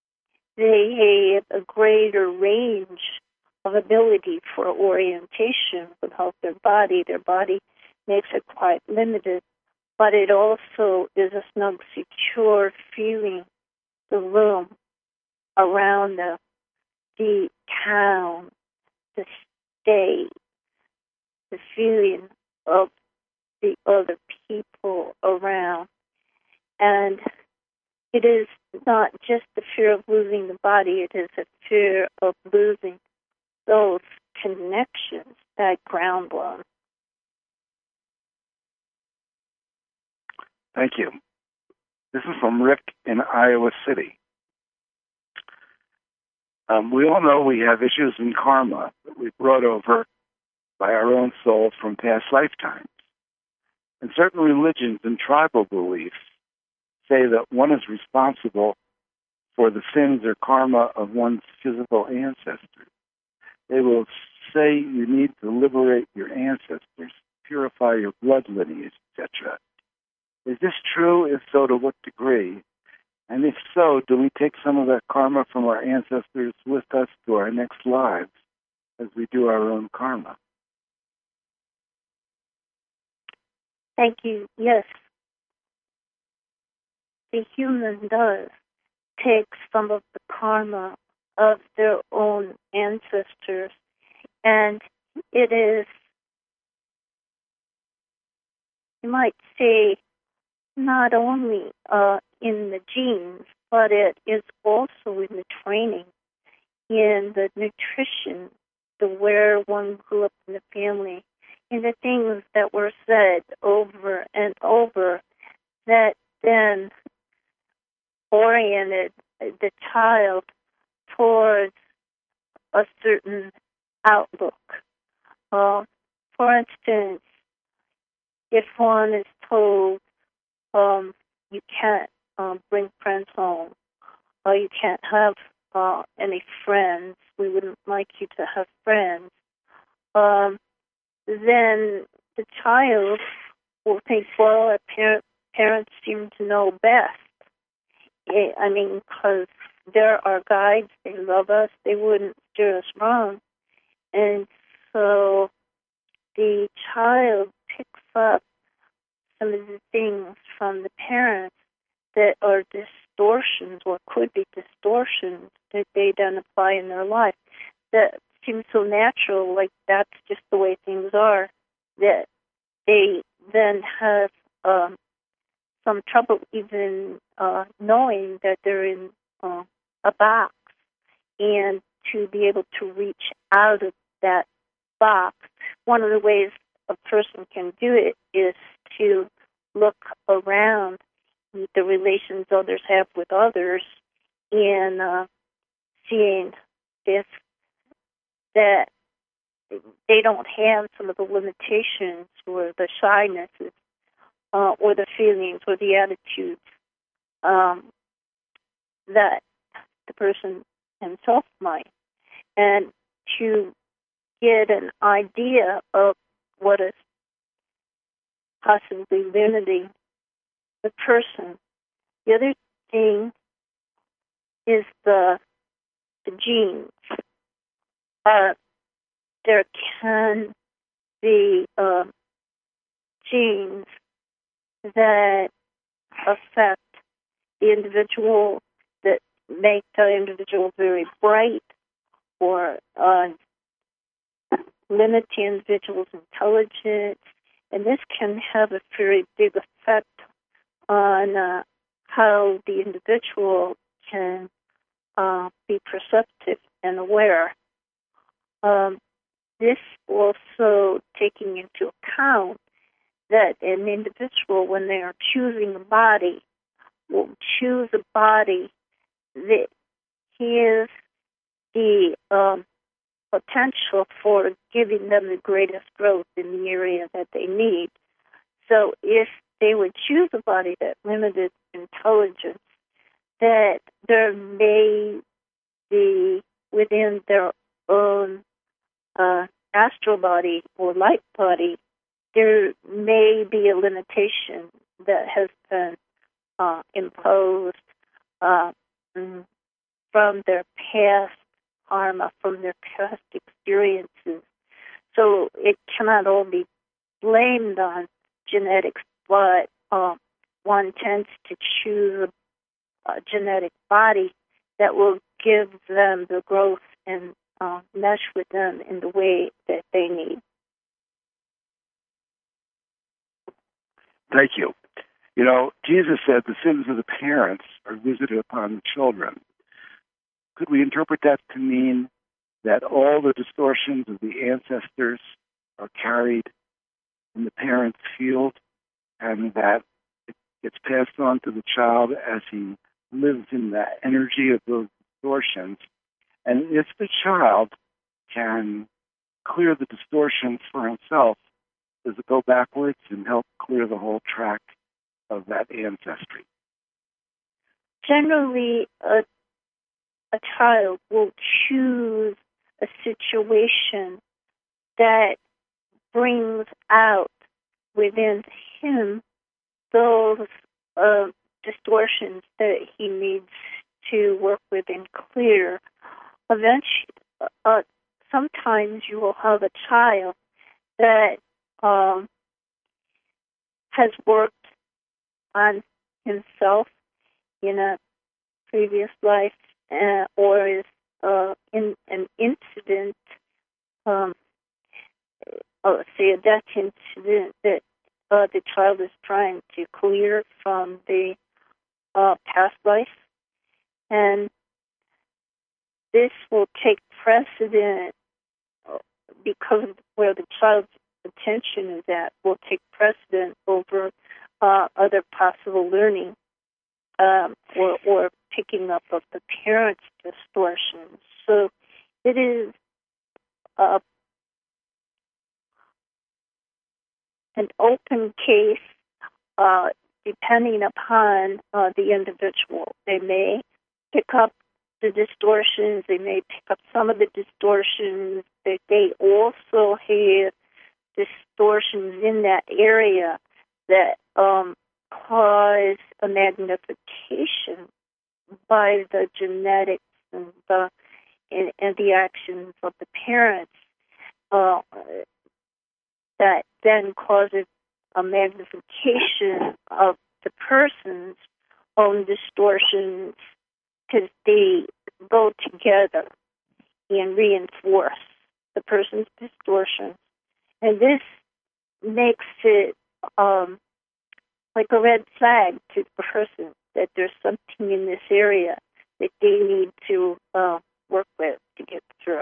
they have a greater range of ability for orientation without their body. Their body makes it quite limited, but it also is a snug, secure feeling, the room around them, the town, the state, the feeling of the other people around. And it is not just the fear of losing the body, it is a fear of losing those connections, that ground one. Thank you. This is from Rick in Iowa City. Um, we all know we have issues in karma that we brought over by our own soul from past lifetimes. And certain religions and tribal beliefs say that one is responsible for the sins or karma of one's physical ancestors. They will say you need to liberate your ancestors, purify your blood lineage, et cetera. Is this true? If so, to what degree? And if so, do we take some of that karma from our ancestors with us to our next lives as we do our own karma? Thank you. Yes. The human does take some of the karma of their own ancestors, and it is, you might say, not only uh, in the genes, but it is also in the training, in the nutrition, the where one grew up in the family, in the things that were said over and over that then oriented the child towards a certain outlook. Uh, for instance, if one is told um, you can't um, bring friends home, or you can't have uh, any friends, we wouldn't like you to have friends, um, then the child will think, well, our par- parents seem to know best. I mean, because they're our guides, they love us, they wouldn't steer us wrong. And so the child picks up some of the things from the parents that are distortions or could be distortions that they then apply in their life. That seems so natural, like that's just the way things are, that they then have um, some trouble even uh, knowing that they're in uh, a box, and to be able to reach out of that box. One of the ways a person can do it is to look around the relations others have with others and uh, seeing if that they don't have some of the limitations or the shynesses uh, or the feelings or the attitudes um, that the person himself might. And to get an idea of what is possibly limiting the person. The other thing is the, the genes. Uh, there can be uh, genes that affect the individual, that make the individual very bright, or uh, limit the individual's intelligence, and this can have a very big effect on uh, how the individual can uh, be perceptive and aware. Um, this also taking into account that an individual, when they are choosing a body, will choose a body that has the um, potential for giving them the greatest growth in the area that they need. So if they would choose a body that limited intelligence, that there may be within their own uh, astral body or light body, there may be a limitation that has been uh, imposed uh, from their past karma, from their past experiences. So it cannot all be blamed on genetics, but uh, one tends to choose a, a genetic body that will give them the growth and uh, mesh with them in the way that they need. Thank you. You know, Jesus said the sins of the parents are visited upon the children. Could we interpret that to mean that all the distortions of the ancestors are carried in the parent's field, and that it gets passed on to the child as he lives in the energy of those distortions? And if the child can clear the distortions for himself, does it go backwards and help clear the whole track of that ancestry? Generally, a, a child will choose a situation that brings out within him those uh, distortions that he needs to work with and clear. Eventually, uh, sometimes you will have a child that um, has worked on himself in a previous life, uh, or is uh, in an incident, um, uh, say a death incident that uh, the child is trying to clear from the uh, past life. And this will take precedent because of where the child's attention is at, will take precedent over uh, other possible learning um, or, or picking up of the parents' distortions. So it is uh, an open case uh, depending upon uh, the individual. They may pick up the distortions, they may pick up some of the distortions, that they also have distortions in that area that um, cause a magnification by the genetics and the and, and the actions of the parents uh, that then causes a magnification of the person's own distortions, because they go together and reinforce the person's distortions. And this makes it um, like a red flag to the person that there's something in this area that they need to uh, work with to get through.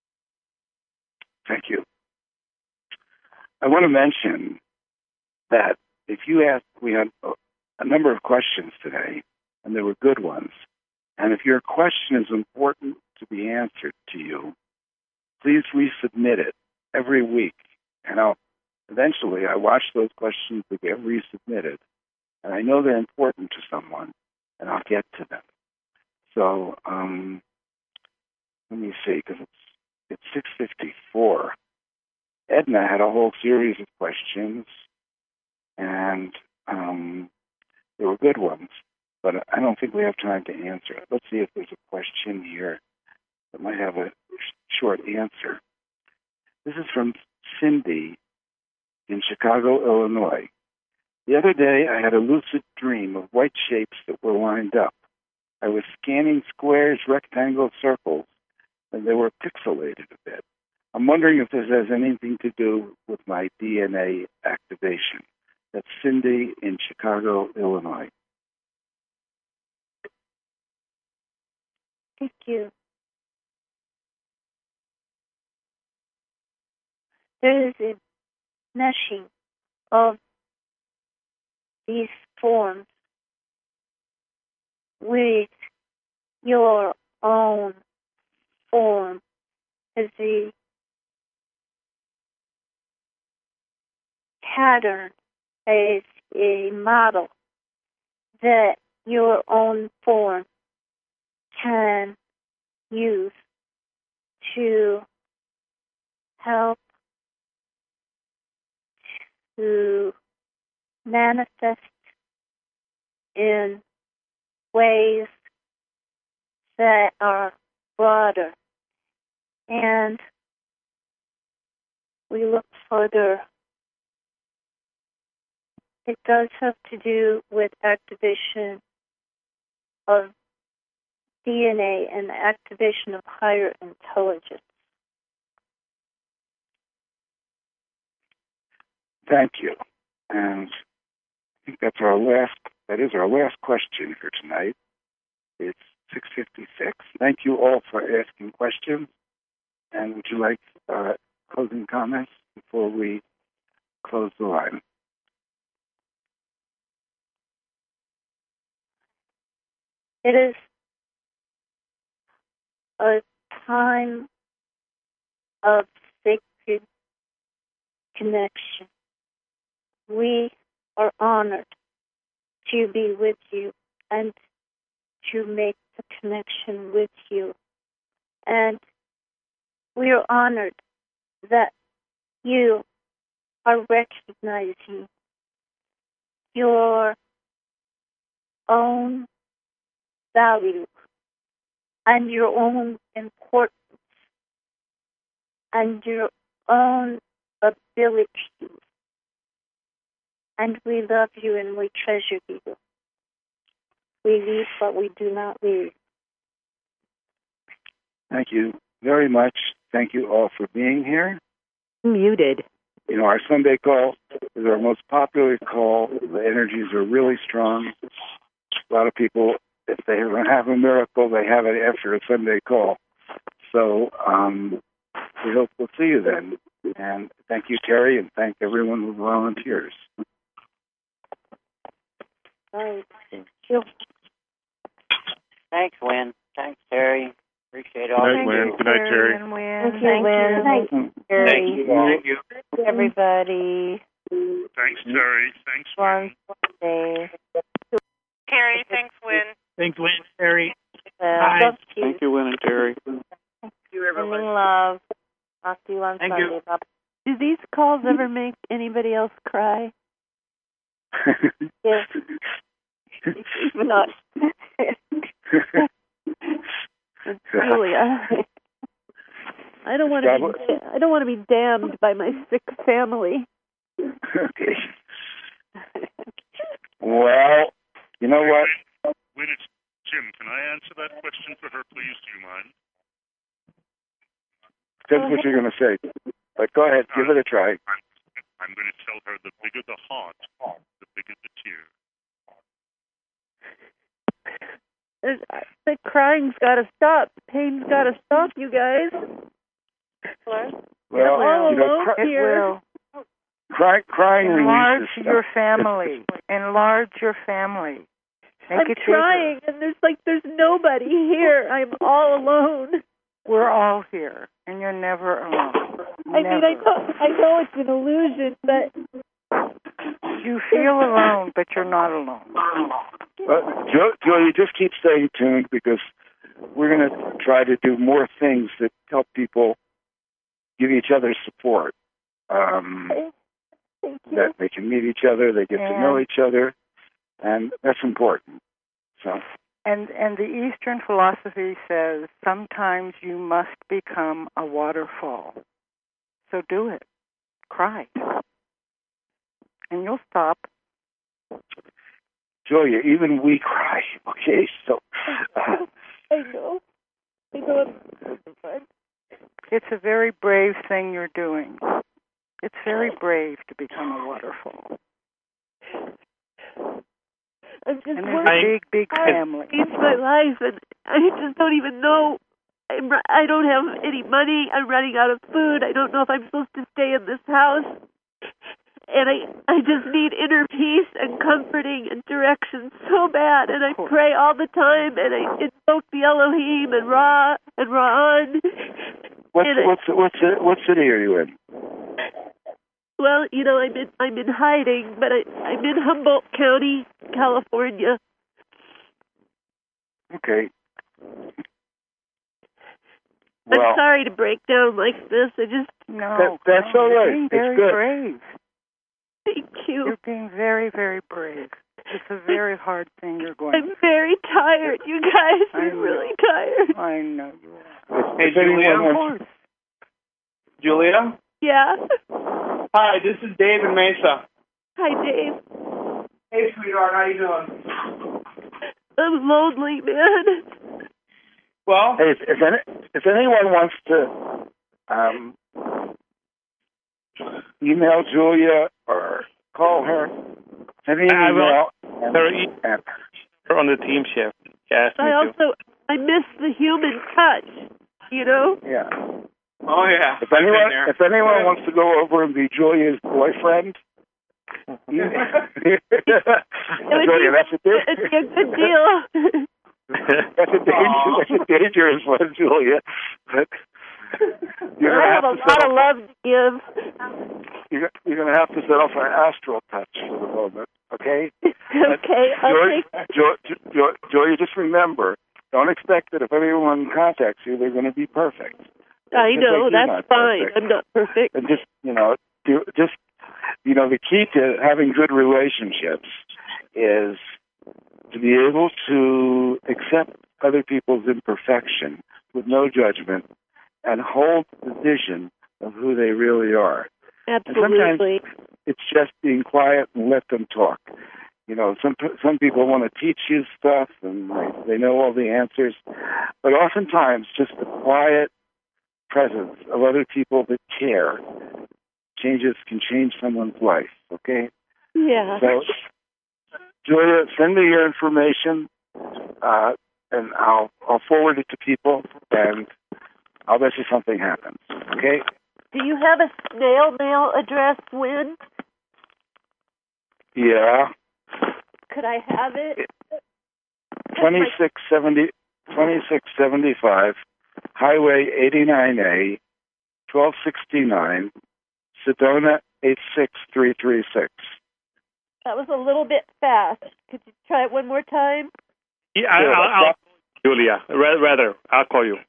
Thank you. I want to mention that if you ask, we had a number of questions today, and they were good ones. And if your question is important to be answered to you, please resubmit it every week. And I'll eventually I watch those questions that get resubmitted, and I know they're important to someone, and I'll get to them. So um, let me see, because it's it's six fifty-four. Edna had a whole series of questions, and um, they were good ones, but I don't think we have time to answer it. Let's see if there's a question here that might have a sh- short answer. This is from Cindy in Chicago, Illinois. The other day, I had a lucid dream of white shapes that were lined up. I was scanning squares, rectangles, circles, and they were pixelated a bit. I'm wondering if this has anything to do with my D N A activation. That's Cindy in Chicago, Illinois. Thank you. There is a meshing of these forms with your own form as a pattern, as a model that your own form can use to help to manifest in ways that are broader. And we look further. It does have to do with activation of D N A and the activation of higher intelligence. Thank you. And I think that's our last, that is our last question here tonight. It's six fifty-six. Thank you all for asking questions. And would you like uh, closing comments before we close the line? It is a time of sacred connection. We are honored to be with you and to make the connection with you. And we are honored that you are recognizing your own value and your own importance and your own abilities. And we love you and we treasure you. We leave, but we do not leave. Thank you very much. Thank you all for being here. Muted. You know, our Sunday call is our most popular call. The energies are really strong. A lot of people, if they have a miracle, they have it after a Sunday call. So um, we hope we'll see you then. And thank you, Terry, and thank everyone who volunteers. Thank you. Thanks, Wynn. Thanks, Terry. Appreciate all. Good night, Wynn. Good night, Terry. Thank you, Wynn. Thank you. Terry. Thank you. Thank you. Everybody. Thanks, Terry. Thanks, Wynn. Day. Terry, thanks, Wynn. Thanks, Wynn. Terry. Bye. Uh, Thank you, Wynn and Terry. Thank you, everyone. Sending love. Talk to you on Thank Sunday. you. Bye. Do these calls ever make anybody else cry? Yes. Even not. Julia. I don't want to be. I don't want to be damned by my sick family. Okay. Well, you know what? When it's Jim, can I answer that question for her, please? Do you mind? Depends what you're going to say. But go ahead, give it a try. I'm, I'm going to tell her the bigger the heart, the bigger the tear. The crying's got to stop. The pain's got to stop, you guys. Well, We're all you know, alone cry, here. cry, crying Enlarge releases your stuff. family. Enlarge your family. Make I'm it trying, bigger. and there's like there's nobody here. I'm all alone. We're all here, and you're never alone. I Never. mean, I know, I know it's an illusion, but you feel alone, but you're not alone. Uh, Joe, Joe, you just keep staying tuned because we're going to try to do more things that help people give each other support. Um, that they can meet each other, they get and, to know each other, and that's important. So. And and the Eastern philosophy says sometimes you must become a waterfall. So do it. Cry. And you'll stop. Julia, even we cry, okay? So. Uh, I know. I know it's fun. It's a very brave thing you're doing. It's very brave to become a waterfall. I'm just and there's a big, big family. It's my life, and I just don't even know. I'm, I don't have any money. I'm running out of food. I don't know if I'm supposed to stay in this house. And I, I just need inner peace and comforting and direction so bad. And I pray all the time, and I invoke the Elohim and Ra and Ra'an. What's and what's I, what's what city are you in? Well, you know, I'm in I'm in hiding, but I, I'm in Humboldt County, California. Okay. I'm Well, sorry to break down like this. I just no. That, that's no, all you're right. being It's very good. brave. Thank you. You're being very, very brave. It's a very hard thing you're going I'm through. very tired, you guys. I I'm know. really tired. I know you are. Hey, If anyone Julia. wants- Julia? Yeah. Hi, this is Dave in Mesa. Hi, Dave. Hey, sweetheart, how you doing? I'm lonely, man. Well, hey, if, if, any, if anyone wants to um, email Julia or call her, send me an I will. email. And, Her e- and, on the team shift. Yes, me I too. also I miss the human touch. You know. yeah. oh yeah. If anyone, I've been there. if anyone wants to go over and be Julia's boyfriend, Julia, that's a deal. It'd be a good deal. That's a danger. That's a dangerous one, Julia. But you're I have, gonna have a to lot settle, of love to give. You're, you're going to have to settle for astral touch for the moment, okay? Okay, I'll Joy, take. Joy, Joy, Joy, just remember, don't expect that if anyone contacts you, they're going to be perfect. I Just know like you're that's not fine. perfect. I'm not perfect. And just, you know, do, just, you know, the key to having good relationships is to be able to accept other people's imperfection with no judgment and hold the vision of who they really are. Absolutely. And sometimes it's just being quiet and let them talk. You know, some some people want to teach you stuff and they, they know all the answers, but oftentimes just the quiet presence of other people that care changes can change someone's life. Okay. Yeah. So, Julia, send me your information, uh, and I'll I'll forward it to people, and I'll bet you something happens. Okay. Do you have a snail mail address, Win? Yeah. Could I have it? twenty-six seventy, twenty-six seventy-five, Highway eighty-nine A, twelve sixty-nine, Sedona eight six three three six. That was a little bit fast. Could you try it one more time? Yeah, I, Sure, I'll, I'll Julia. Ra- Rather, I'll call you.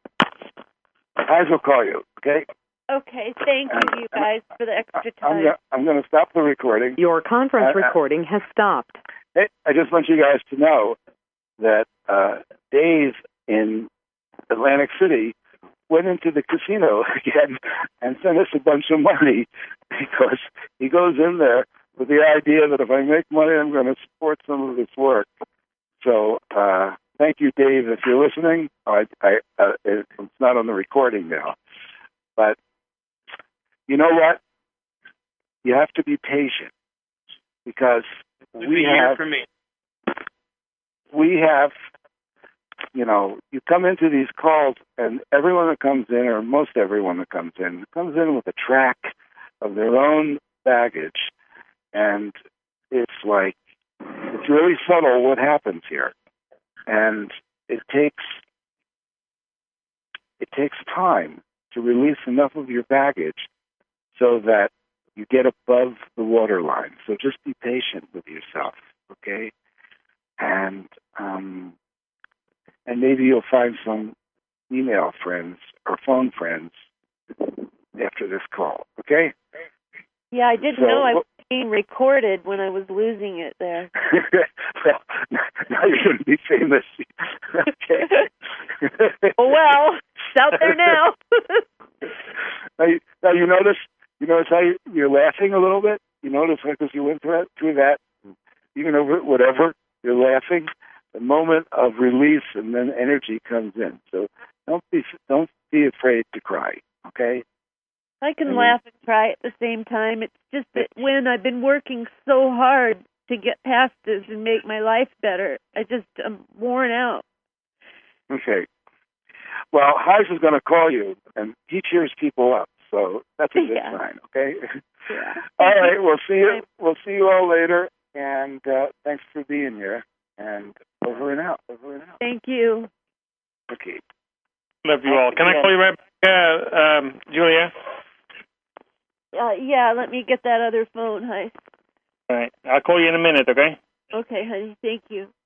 I will call you. Okay. Okay, thank you, you guys, for the extra I'm time. gonna, I'm going to stop the recording. Your conference Uh, uh, recording has stopped. Hey, I just want you guys to know that uh, Dave in Atlantic City went into the casino again and sent us a bunch of money because he goes in there with the idea that if I make money, I'm going to support some of this work. So uh, thank you, Dave, if you're listening. I, I, uh, it, it's not on the recording now. But you know what? You have to be patient because we have, for me. we have, you know, you come into these calls and everyone that comes in, or most everyone that comes in, comes in with a track of their own baggage. And it's like, it's really subtle what happens here. And it takes, it takes time to release enough of your baggage so that you get above the waterline. So just be patient with yourself, okay? And um, and maybe you'll find some email friends or phone friends after this call, okay? Yeah, I didn't So, know I well- was being recorded when I was losing it there. Well, now you're going to be famous. Okay. Oh, well, it's out there now. now, you, now you notice, you notice how you, you're laughing a little bit. You notice because you went through that, through that, even over whatever you're laughing. The moment of release and then energy comes in. So don't be don't be afraid to cry. Okay. I can I mean- laugh and cry at the same time. It's just that when I've been working so hard to get past this and make my life better, I just I'm worn out. Okay. Well, Heise is going to call you, and he cheers people up. So that's a good Yeah. sign. Okay. Yeah. All right. We'll see you. We'll see you all later. And uh, thanks for being here. And over and out. Over and out. Thank you. Okay. Love you all. Can I call you right back, uh, um, Julia? Uh, yeah, let me get that other phone, honey. All right. I'll call you in a minute, okay? Okay, honey. Thank you.